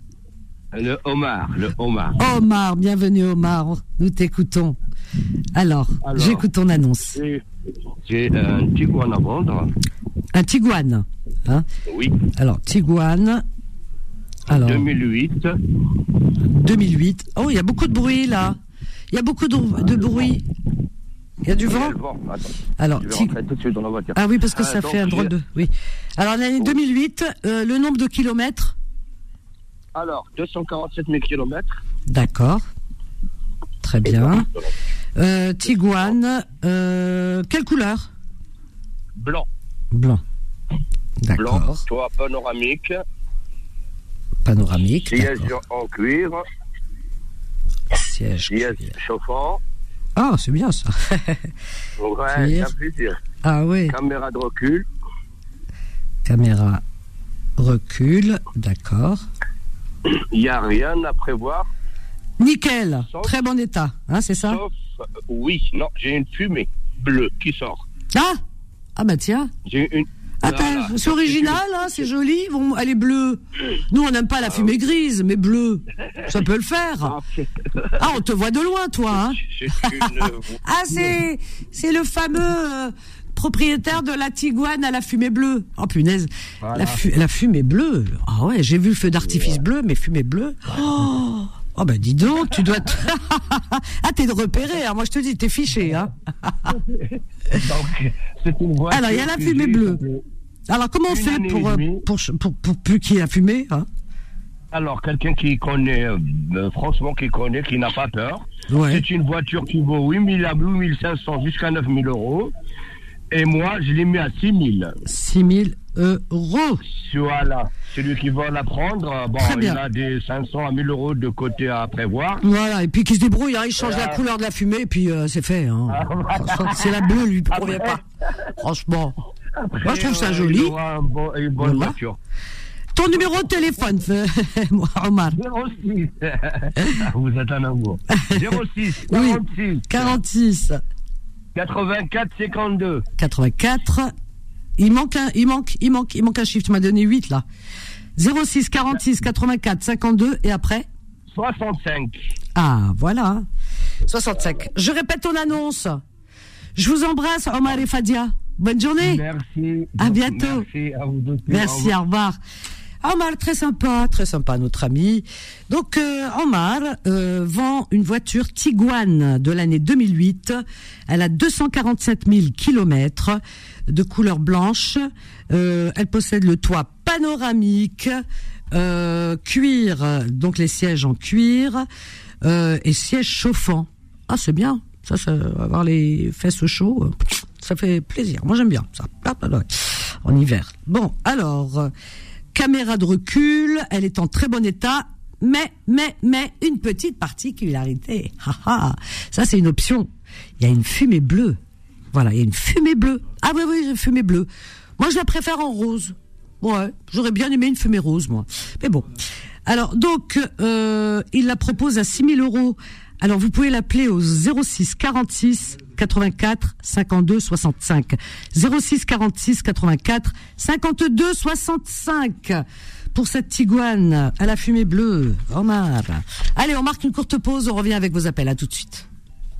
S10: Le Omar, le Omar.
S2: Omar, bienvenue Omar, nous t'écoutons. Alors, Alors j'écoute ton annonce.
S10: J'ai, j'ai un Tiguan à vendre.
S2: Un Tiguan, hein?
S10: Oui.
S2: Alors, Tiguan. Alors,
S10: deux mille huit.
S2: deux mille huit. Oh, il y a beaucoup de bruit là. Il y a beaucoup de, de bruit. Il y a du vent.
S10: vent. Attends,
S2: Alors,
S10: je vais rentrer tout de suite dans la voiture.
S2: Ah oui, parce que
S10: euh,
S2: ça fait un drôle de. Oui. Alors, l'année deux mille huit, euh, le nombre de kilomètres.
S10: Alors, deux cent quarante-sept mille kilomètres.
S2: D'accord. Très bien. Euh, Tiguan, euh, quelle couleur?
S10: Blanc.
S2: Blanc. D'accord.
S10: Blanc, toit panoramique.
S2: Panoramique.
S10: Siège
S2: d'accord.
S10: en cuir.
S2: Siège,
S10: Siège
S2: cuir.
S10: chauffant.
S2: Ah, c'est bien ça.
S10: Ouais, ça fait plaisir.
S2: Ah oui.
S10: Caméra de recul.
S2: Caméra recul, d'accord.
S10: Il n'y a rien à prévoir.
S2: Nickel,
S10: Sauf,
S2: très bon état, hein, c'est ça?
S10: Sauf, euh, oui, non, j'ai une fumée bleue qui sort.
S2: Ah Ah bah tiens.
S10: J'ai une...
S2: Attends, voilà. C'est original, hein, c'est joli, bon, elle est bleue. Nous, on n'aime pas la fumée grise, mais bleue, ça peut le faire. Ah, on te voit de loin, toi, hein. Une... Ah, c'est, c'est le fameux euh, propriétaire de la Tiguan à la fumée bleue. Oh, punaise, voilà. la, fu- la fumée bleue. Ah ouais, j'ai vu le feu d'artifice ouais. bleu, mais fumée bleue. Oh Oh ben dis donc, tu dois... T... ah, t'es de repérer, hein. Moi je te dis, t'es fiché. Hein.
S10: Donc, c'est une voiture.
S2: Alors, il y a la fumée bleue. Alors, comment on fait pour, pour, pour, pour, pour plus qu'il y ait la fumée, hein?
S10: Alors, quelqu'un qui connaît, euh, franchement, qui connaît, qui n'a pas peur. Ouais. C'est une voiture qui vaut huit mille à huit mille cinq cents jusqu'à neuf mille euros. Et moi, je l'ai mis à six mille.
S2: six mille euros.
S10: Voilà. Celui qui va la prendre, bon, il a des cinq cents à mille euros de côté à prévoir.
S2: Voilà, et puis qui se débrouille, hein, il change euh... la couleur de la fumée, et puis euh, c'est fait. Hein. Ah, c'est la bleue, lui, ne convient pas. Franchement. Après, moi, je trouve ça joli.
S10: Il aura un bon, une bonne voilà. voiture.
S2: Ton numéro de téléphone, moi, Omar.
S10: zéro six. Vous êtes un amour. zéro six. quarante-six.
S2: Oui, quarante-six.
S10: quatre-vingt-quatre cinquante-deux.
S2: quatre-vingt-quatre. Il manque un, il manque, il manque, il manque un chiffre. Tu m'as donné huit, là. zéro six, quarante-six, quatre-vingt-quatre, cinquante-deux, et après?
S10: soixante-cinq.
S2: Ah, voilà. soixante-cinq. Je répète ton annonce. Je vous embrasse, Omar et Fadia. Bonne journée.
S10: Merci.
S2: À bientôt.
S10: Merci à vous deux.
S2: Merci, au revoir. Omar, très sympa, très sympa, notre ami. Donc, euh, Omar euh, vend une voiture Tiguan de l'année deux mille huit. Elle a deux cent quarante-sept mille kilomètres de couleur blanche. Euh, elle possède le toit panoramique, euh, cuir, donc les sièges en cuir euh, et sièges chauffants. Ah, c'est bien. Ça, ça va avoir les fesses chaudes. Ça fait plaisir. Moi, j'aime bien ça. En hiver. Bon, alors... Caméra de recul, elle est en très bon état, mais, mais, mais, une petite particularité. Ha, ça, c'est une option. Il y a une fumée bleue. Voilà, il y a une fumée bleue. Ah oui, oui, une fumée bleue. Moi, je la préfère en rose. Ouais, j'aurais bien aimé une fumée rose, moi. Mais bon. Alors, donc, euh, il la propose à six mille euros. Alors, vous pouvez l'appeler au zéro six quarante-six quatre-vingt-quatre cinquante-deux soixante-cinq. zéro six quarante-six quatre-vingt-quatre cinquante-deux soixante-cinq pour cette Tiguan à la fumée bleue. Omar. Allez, on marque une courte pause, on revient avec vos appels. À tout de suite.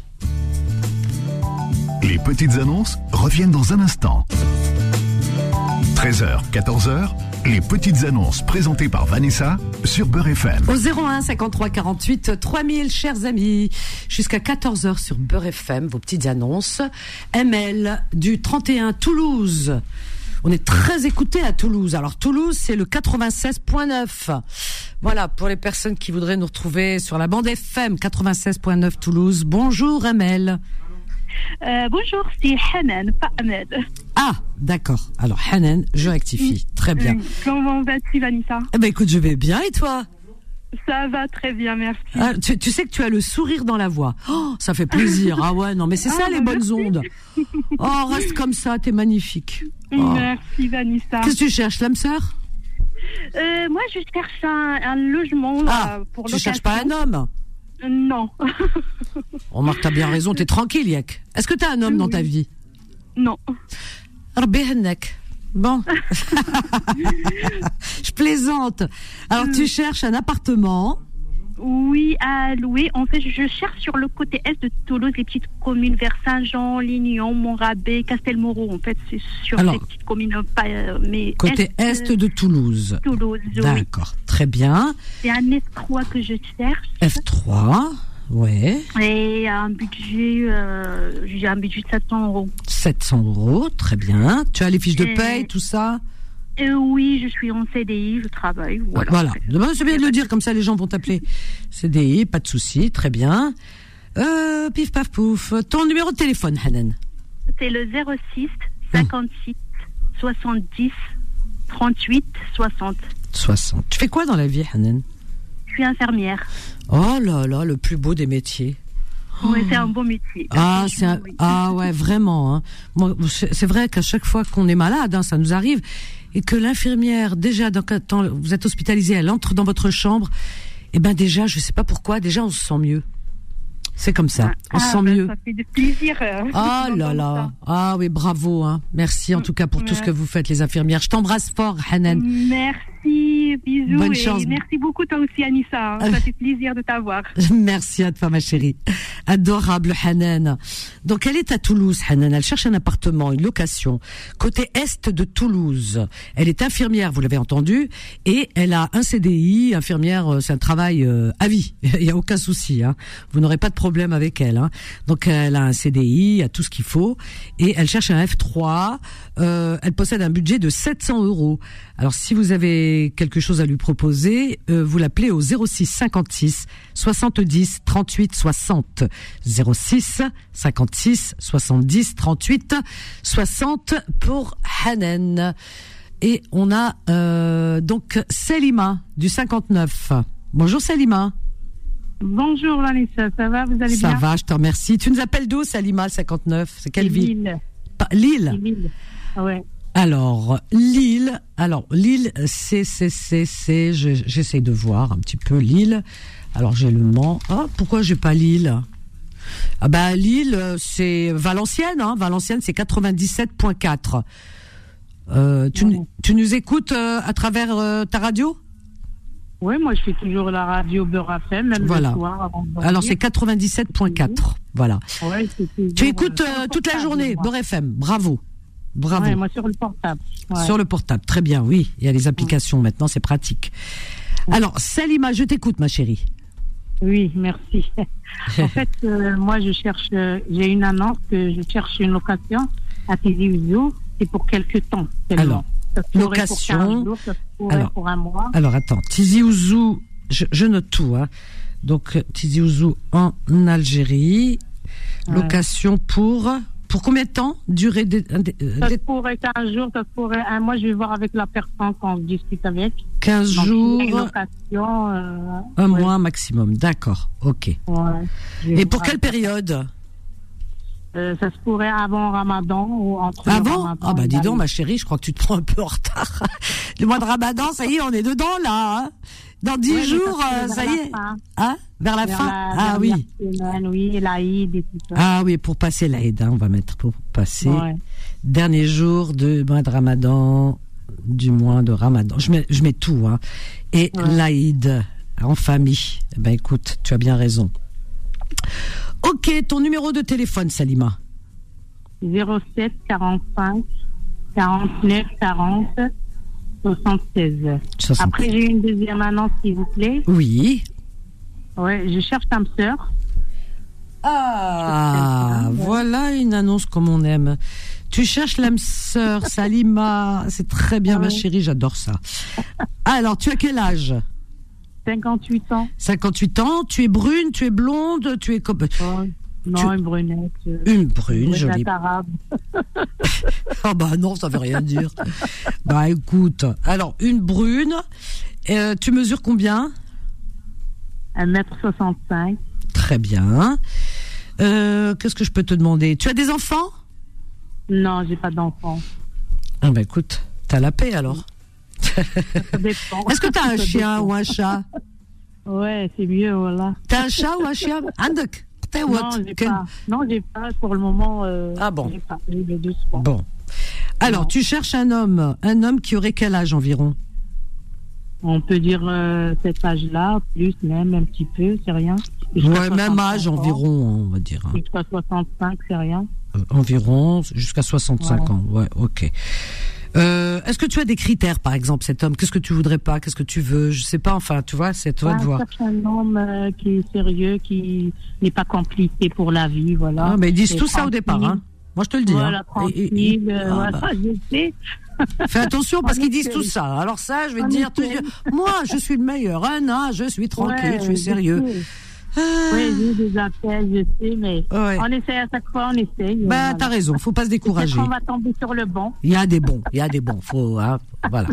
S1: Les petites annonces reviennent dans un instant. treize heures, quatorze heures, les petites annonces présentées par Vanessa sur Beurre F M.
S2: Au zéro un cinquante-trois quarante-huit trois mille, chers amis, jusqu'à quatorze heures sur Beurre F M, vos petites annonces. M L du trente et un Toulouse. On est très écoutés à Toulouse. Alors Toulouse, c'est le quatre-vingt-seize neuf. Voilà, pour les personnes qui voudraient nous retrouver sur la bande F M quatre-vingt-seize neuf Toulouse. Bonjour M L.
S6: Euh, bonjour, c'est Hanan, pas Ahmed.
S2: Ah, d'accord. Alors, Hanan, je rectifie. Très bien.
S6: Comment vas-tu, Vanessa?
S2: Eh ben, écoute, je vais bien, et toi?
S6: Ça va très bien, merci.
S2: Ah, tu, tu sais que tu as le sourire dans la voix. Oh, ça fait plaisir. Ah ouais, non, mais c'est ah, ça, les bonnes merci. Ondes. Oh, reste comme ça, t'es magnifique.
S6: Oh. Merci, Vanessa.
S2: Qu'est-ce que tu cherches, l'âme sœur?
S6: euh, Moi, je cherche un, un logement
S2: ah,
S6: là, pour
S2: tu
S6: location.
S2: Cherches pas un homme?
S6: Non.
S2: Oh, Marc, t'as bien raison, t'es tranquille, Yak. Est-ce que t'as un homme oui. dans ta vie?
S6: Non.
S2: Rabbi Hennek. Bon. Je plaisante. Alors, tu cherches un appartement?
S6: Oui, à louer. En fait, je cherche sur le côté est de Toulouse, les petites communes vers Saint-Jean, Lignon, Montrabé, Castelmoreau. En fait, c'est sur
S2: Alors,
S6: ces petites communes, pas, mais
S2: côté est, est de Toulouse.
S6: Toulouse, oui.
S2: D'accord, très bien.
S6: C'est un F trois que je cherche.
S2: F trois, ouais.
S6: Et un budget, euh, j'ai un budget de sept cents euros.
S2: sept cents euros, très bien. Tu as les fiches de
S6: Et...
S2: paye, tout ça?
S6: Euh, oui, je suis en C D I, je travaille. Voilà.
S2: Voilà. C'est bien de le dire, comme ça les gens vont t'appeler. C D I, pas de souci, très bien. Euh, pif paf pouf. Ton numéro de téléphone, Hanan?
S6: C'est le zéro six cinquante-six soixante-dix trente-huit soixante.
S2: soixante. Tu fais quoi dans la vie, Hanan?
S6: Je suis infirmière.
S2: Oh là là, le plus beau des métiers.
S6: Oui, c'est un beau métier.
S2: Ah, c'est un... ah ouais, vraiment. Hein. Moi, c'est vrai qu'à chaque fois qu'on est malade, hein, ça nous arrive, et que l'infirmière, déjà, dans, quand vous êtes hospitalisé, elle entre dans votre chambre, et ben déjà, je sais pas pourquoi, déjà on se sent mieux. C'est comme ça, on
S6: ah,
S2: se sent
S6: ben,
S2: mieux.
S6: Ça fait de plaisir. Euh,
S2: ah là là, ah oui, bravo. Hein. Merci en tout cas pour ouais. tout ce que vous faites, les infirmières. Je t'embrasse fort, Hanan.
S6: Merci, bisous.
S2: Bonne
S6: et
S2: chance.
S6: Merci beaucoup toi aussi, Anissa. Ça fait plaisir de t'avoir.
S2: Merci à toi, ma chérie. Adorable, Hanan. Donc elle est à Toulouse, Hanan. Elle cherche un appartement, une location, côté est de Toulouse. Elle est infirmière, vous l'avez entendu, et elle a un C D I. Infirmière, c'est un travail euh, à vie. Il y a aucun souci. Hein. Vous n'aurez pas de problème problème avec elle. Hein. Donc elle a un C D I, a tout ce qu'il faut, et elle cherche un F trois. Euh, elle possède un budget de sept cents euros. Alors si vous avez quelque chose à lui proposer, euh, vous l'appelez au zéro six cinquante-six soixante-dix trente-huit soixante. zéro six cinquante-six soixante-dix trente-huit soixante pour Hanan. Et on a euh, donc Selima du cinquante-neuf. Bonjour Selima.
S9: Bonjour Vanessa, ça va, vous allez
S2: ça
S9: bien?
S2: Ça va, je te remercie. Tu nous appelles d'où, Salima, cinquante-neuf? C'est quelle ville?
S9: Lille.
S2: Pas, Lille.
S9: Lille, ouais.
S2: Alors, Lille, alors, Lille, c'est, c'est, c'est, c'est, je, j'essaie de voir un petit peu Lille. Alors, j'ai le Mans. Ah, pourquoi j'ai pas Lille? Ah bah, Lille, c'est Valenciennes, hein. Valenciennes, c'est quatre-vingt-dix-sept virgule quatre. Euh, tu, ouais. tu nous écoutes euh, à travers euh, ta radio?
S9: Oui, moi je fais toujours la radio Beurre F M, même
S2: voilà.
S9: le soir avant de
S2: Alors c'est quatre-vingt-dix-sept virgule quatre, voilà.
S9: Ouais, c'est
S2: tu écoutes euh, toute la journée Beurre F M, bravo, bravo.
S9: Ouais, moi sur le portable. Ouais.
S2: Sur le portable, très bien, oui. Il y a les applications ouais. maintenant, c'est pratique. Ouais. Alors Salima, je t'écoute, ma chérie.
S9: Oui, merci. En fait, euh, moi je cherche, euh, j'ai une annonce que je cherche une location à Tizi Ouzou, c'est pour quelques temps.
S2: Alors. Location.
S9: Jours, alors, pour un mois.
S2: alors attends, Tizi Ouzou, je, je note tout. Hein. Donc Tizi Ouzou en Algérie, ouais. location pour pour combien de temps? Durée de, de, de,
S9: ça pourrait quinze jours, ça pourrait un mois. Je vais voir avec la personne quand je discute avec.
S2: quinze
S9: Donc,
S2: jours.
S9: Une location. Euh,
S2: un
S9: ouais.
S2: mois maximum, d'accord. Ok.
S9: Ouais,
S2: et pour quelle période?
S9: Euh, ça se pourrait avant Ramadan ou entre
S2: Avant
S9: Ramadan.
S2: Ah bah dis donc ma chérie, je crois que tu te prends un peu en retard. Le mois de Ramadan, ça y est, on est dedans là. Hein. Dans dix ouais, jours, ça, ça y est. Hein vers la vers fin. La, ah oui.
S9: Semaine, oui, l'Aïd et tout ça.
S2: Ah oui, pour passer l'Aïd, hein, on va mettre pour passer ouais. dernier jour du mois de Ramadan, du mois de Ramadan. Je mets, je mets tout, hein. Et ouais. l'Aïd en famille. Eh ben écoute, tu as bien raison. Ok, ton numéro de téléphone, Salima.
S9: zéro sept quarante-cinq quarante-neuf quarante soixante-seize. soixante-seize. Après, j'ai une deuxième annonce, s'il vous plaît.
S2: Oui.
S9: Ouais, je cherche âme sœur.
S2: Ah, voilà une annonce comme on aime. Tu cherches l'âme sœur, Salima. C'est très bien, ah, ma ouais. chérie, j'adore ça. Alors, tu as quel âge?
S9: cinquante-huit ans.
S2: cinquante-huit ans, tu es brune, tu es blonde, tu es comme...
S9: Oh, non, tu... une brunette.
S2: Une brune, jolie.
S9: arabe.
S2: Ah bah non, ça veut rien dire. Bah écoute, alors une brune, euh, tu mesures combien?
S9: un mètre soixante-cinq.
S2: Très bien. Euh, qu'est-ce que je peux te demander? Tu as des enfants?
S9: Non, j'ai pas d'enfants.
S2: Ah bah écoute, t'as la paix alors.
S9: Ça dépend.
S2: Est-ce que t'as un chien ou un chat?
S9: Ouais, c'est mieux, voilà.
S2: T'as un chat ou un chien? Andek.
S9: Non, j'ai pas. Non, j'ai pas pour le moment. Euh,
S2: ah bon.
S9: J'ai pas. J'ai les deux
S2: bon. Alors, non. Tu cherches un homme, un homme qui aurait quel âge environ?
S9: On peut dire euh, cet âge-là, plus même un petit peu, c'est rien.
S2: Ouais, même âge ans. Environ, on va dire. Hein.
S9: Jusqu'à soixante-cinq, c'est rien.
S2: Euh, environ, jusqu'à soixante-cinq ouais. ans, ouais, ok. Euh, est-ce que tu as des critères, par exemple, cet homme? Qu'est-ce que tu voudrais pas? Qu'est-ce que tu veux? Je sais pas, enfin, tu vois, c'est à toi
S9: ah,
S2: de voir.
S9: Je cherche un homme euh, qui est sérieux, qui n'est pas compliqué pour la vie, voilà.
S2: Ah, mais ils disent tout ça au départ, hein. Moi, je te le dis.
S9: Voilà,
S2: hein.
S9: tranquille, et, et, euh, ah, voilà, bah. je sais.
S2: Fais attention parce qu'ils disent tout ça. Alors ça, je vais te dire, te dire, moi, je suis le meilleur. Un an, je suis tranquille, ouais, je suis sérieux.
S9: Ah. Oui, j'ai des appels, je sais, mais ouais. on essaie à chaque fois, on essaye.
S2: Ben, voilà. T'as raison, faut pas se décourager.
S9: Peut-être qu'on va tomber sur le bon.
S2: Il y a des bons, il y a des bons, faut, hein, voilà.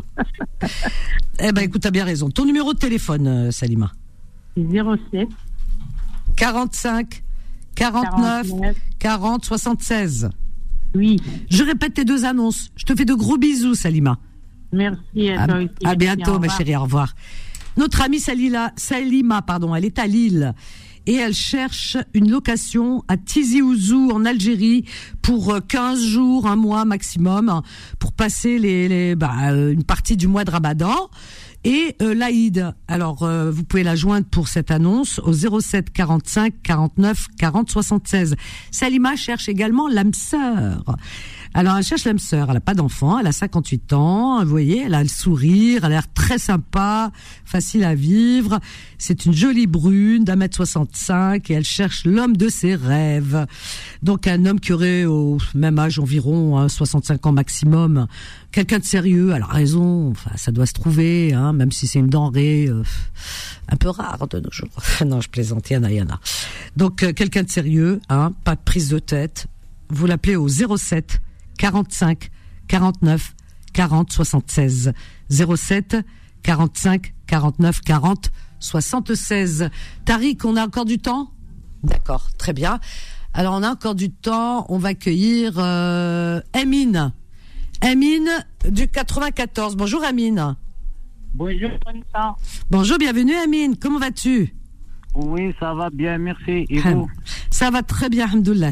S2: Eh ben, écoute, t'as bien raison. Ton numéro de téléphone, euh, Salima?
S9: zéro sept
S2: quarante-cinq quarante-neuf quarante soixante-seize.
S9: Oui.
S2: Je répète tes deux annonces. Je te fais de gros bisous, Salima.
S9: Merci à toi aussi.
S2: À, à bientôt, ma chérie, au revoir. Notre amie Salila, Salima, pardon, elle est à Lille et elle cherche une location à Tizi Ouzou en Algérie pour quinze jours, un mois maximum, pour passer les, les bah, une partie du mois de Ramadan. Et euh, l'Aïd, alors euh, vous pouvez la joindre pour cette annonce au zéro sept quarante-cinq quarante-neuf quarante soixante-seize. Salima cherche également l'âme sœur. Alors elle cherche l'âme sœur, elle a pas d'enfant, elle a cinquante-huit ans, vous voyez, elle a le sourire, elle a l'air très sympa, facile à vivre. C'est une jolie brune d'un mètre soixante-cinq et elle cherche l'homme de ses rêves. Donc un homme qui aurait au même âge environ, hein, soixante-cinq ans maximum. Quelqu'un de sérieux, elle a raison, enfin ça doit se trouver, hein, même si c'est une denrée euh, un peu rare de nos jours. Non, je plaisante, Yana, Yana. Donc euh, quelqu'un de sérieux, hein, pas de prise de tête. Vous l'appelez au zéro sept quarante-cinq quarante-neuf quarante soixante-seize. zéro sept quarante-cinq quarante-neuf quarante soixante-seize. Tariq, on a encore du temps? D'accord, très bien. Alors on a encore du temps, on va accueillir euh, Amine. Amine du quatre-vingt-quatorze. Bonjour Amine.
S11: Bonjour Vanessa.
S2: Bonjour, bienvenue Amine. Comment vas-tu?
S11: Oui, ça va bien, merci. Et vous?
S2: Ça va très bien, alhamdoulilah.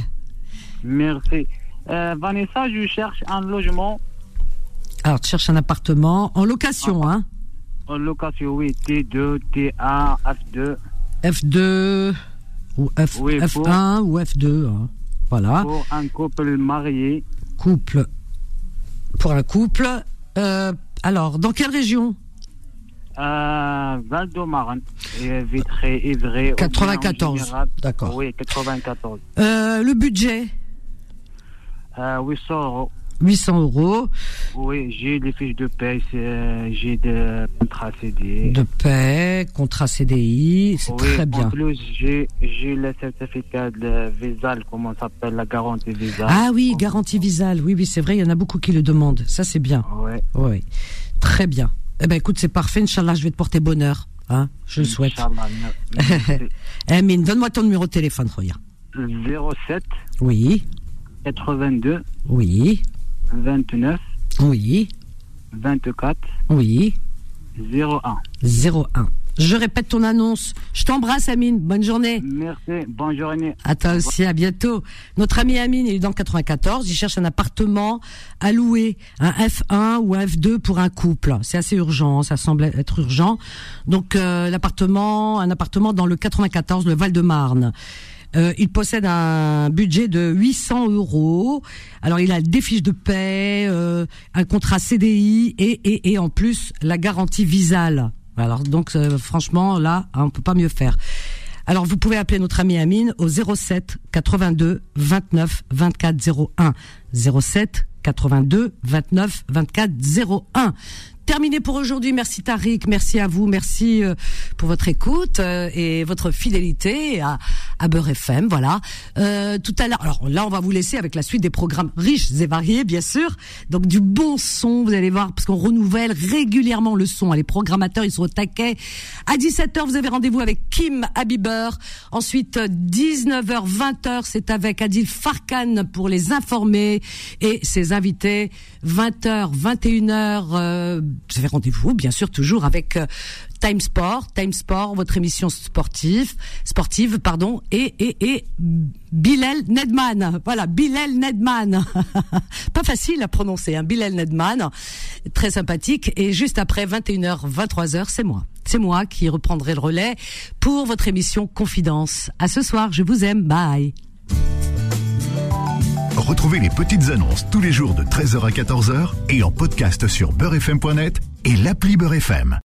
S11: Merci. Euh, Vanessa, je cherche un logement.
S2: Alors, tu cherches un appartement en location, ah, hein?
S11: En location, oui. T deux, T un, F deux.
S2: F deux ou F, oui, F un pour, ou F deux, hein. Voilà.
S11: Pour un couple marié.
S2: Couple. Pour un couple. Euh, alors, dans quelle région?
S11: Euh, Val-de-Marne, Vitré, Évray.
S2: quatre-vingt-quatorze. D'accord.
S11: Oui, quatre-vingt-quatorze.
S2: Euh, le budget?
S11: Euh, huit cents euros.
S2: huit cents euros.
S11: Oui, j'ai les fiches de paie, j'ai des contrats C D I.
S2: De paie, contrat C D I, c'est
S11: oui,
S2: très bien.
S11: En plus, j'ai, j'ai le certificat de Visal, comment ça s'appelle, la garantie Visal.
S2: Ah oui, garantie Visal, oui, oui, c'est vrai, il y en a beaucoup qui le demandent. Ça, c'est bien.
S11: Oui.
S2: Oui, très bien. Eh ben, écoute, c'est parfait, Inch'Allah, je vais te porter bonheur. Hein, je le souhaite. Amine, donne-moi ton numéro de téléphone, Roya.
S11: zéro sept.
S2: Oui.
S11: quatre-vingt-deux.
S2: Oui.
S11: vingt-neuf.
S2: Oui.
S11: vingt-quatre.
S2: Oui.
S11: zéro un.
S2: zéro un. Je répète ton annonce. Je t'embrasse, Amine. Bonne journée.
S11: Merci. Bonne journée.
S2: À toi aussi. À bientôt. Notre ami Amine, il est dans le quatre-vingt-quatorze. Il cherche un appartement à louer, un F un ou un F deux pour un couple. C'est assez urgent. Ça semble être urgent. Donc, euh, l'appartement, un appartement dans le quatre-vingt-quatorze, le Val-de-Marne. Euh, il possède un budget de huit cents euros. Alors, il a des fiches de paie, euh, un contrat C D I et, et, et en plus, la garantie Visal. Alors, donc, euh, franchement, là, hein, on peut pas mieux faire. Alors, vous pouvez appeler notre ami Amine au zéro sept quatre-vingt-deux vingt-neuf vingt-quatre zéro un. zéro sept quatre-vingt-deux vingt-neuf vingt-quatre zéro un. Terminé pour aujourd'hui. Merci Tariq, merci à vous, merci euh, pour votre écoute euh, et votre fidélité à, à Beurre F M. Voilà. Euh, tout à l'heure. Alors là, on va vous laisser avec la suite des programmes riches et variés, bien sûr. Donc du bon son, vous allez voir, parce qu'on renouvelle régulièrement le son. Les programmateurs, ils sont au taquet. À dix-sept heures, vous avez rendez-vous avec Kim Habiber. Ensuite, dix-neuf heures, vingt heures, c'est avec Adil Farkan pour les informer et ses invités. vingt heures, vingt et une heures. Euh, Vous avez rendez-vous, bien sûr, toujours avec euh, Time Sport, Time Sport, votre émission sportive, sportive, pardon, et et et Bilal Nedman. Voilà, Bilal Nedman. Pas facile à prononcer, hein, Bilal Nedman. Très sympathique. Et juste après vingt et une heures, vingt-trois heures, c'est moi. C'est moi qui reprendrai le relais pour votre émission Confidence. À ce soir, je vous aime. Bye.
S1: Retrouvez les petites annonces tous les jours de treize heures à quatorze heures et en podcast sur beurre f m point net et l'appli Beurre F M.